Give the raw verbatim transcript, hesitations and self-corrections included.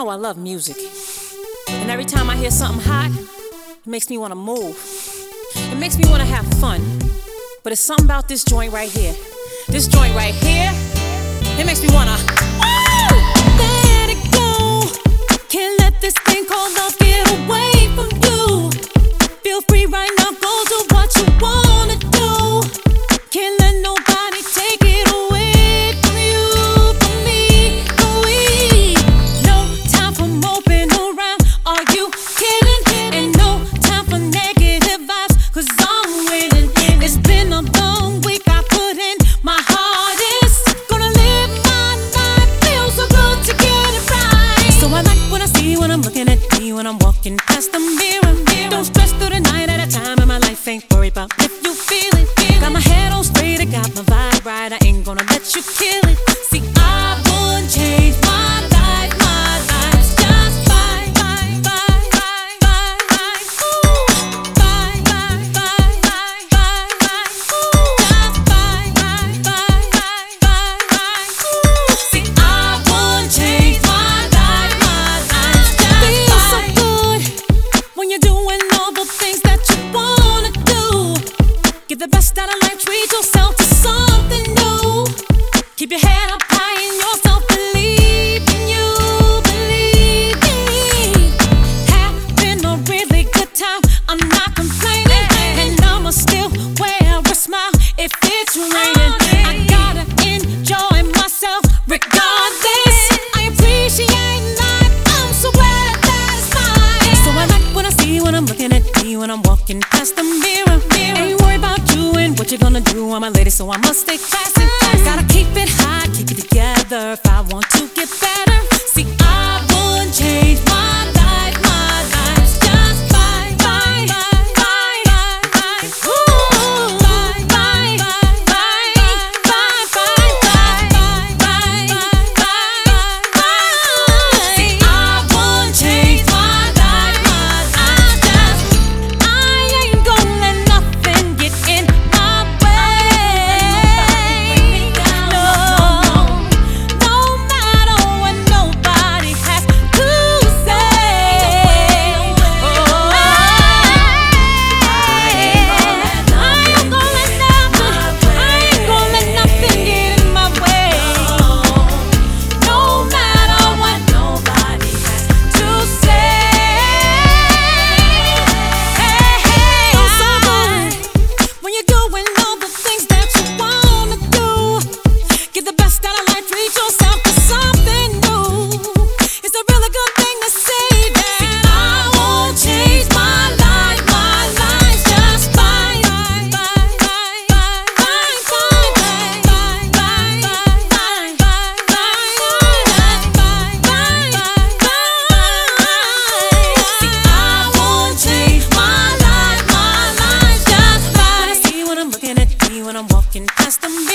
know I love music, and every time I hear something hot, it makes me want to move. It makes me want to have fun. But it's something about this joint right here. This joint right here, it makes me want to let it go. Can't let this thing called love get away from you. Feel free right now, go do what you wanna do. Can't let nobody take it away from you, from me, from we. No time for moping around, are you kidding? And no time for negative vibes, cause I'm winning. It's been a long week, I put in my hardest. Gonna live my life, feels so good to get it right. So I like what I see when I'm looking at me, when I'm walking past the mirror. Don't stress through the night at a time, and my life ain't worried about if you feel it. Got my head on straight, I got my vibe right, I ain't gonna let you kill it. See, I wouldn't change my life, my life's just fine, fine, fine, fine, fine, fine. Ooh, fine, fine, fine, fine, fine, fine. Ooh, just fine, fine, fine, fine, fine, fine. Ooh, see, I wouldn't change my life, my life's just fine. Feels so good when you're doing all the things that you wanna do. Give the best out of life, treat yourself to something new. Keep your head up high in yourself, believe in you, believe in me. Having a really good time, I'm not complaining, and I'ma still wear a smile if it's raining. I gotta enjoy myself regardless. I appreciate life, I'm so glad that it's mine. So I like what I see when I'm looking at me, when I'm walking past the mirror. Ain't worried about you and what you're gonna do, I'm a lady, so I must stay classy. Gotta keep it high, keep it together if I want to get better. See, I wouldn't change my life, my life's just fine, fine, fine, fine, fine. Ooh, fine, fine, fine, fine, fine, fine, fine, fine, fine, fine. See, I wouldn't change my life, my life's just. I ain't gonna let nothing get in my way. No, no matter what nobody has to say. Oh, I ain't gonna let nothing, I ain't gonna let nothing get in my way. No matter what nobody has to say. Feels so good when you're doing all the things that you wanna do. Give the best out of life, treat yourself to something new. It's a really good thing to say that I won't change my life, my life's just fine, fine, fine, fine, fine, fine, fine, fine, fine, fine, fine, see, I won't change my life, my life's just fine. What I see when I'm looking at me, when I'm walking past the mirror.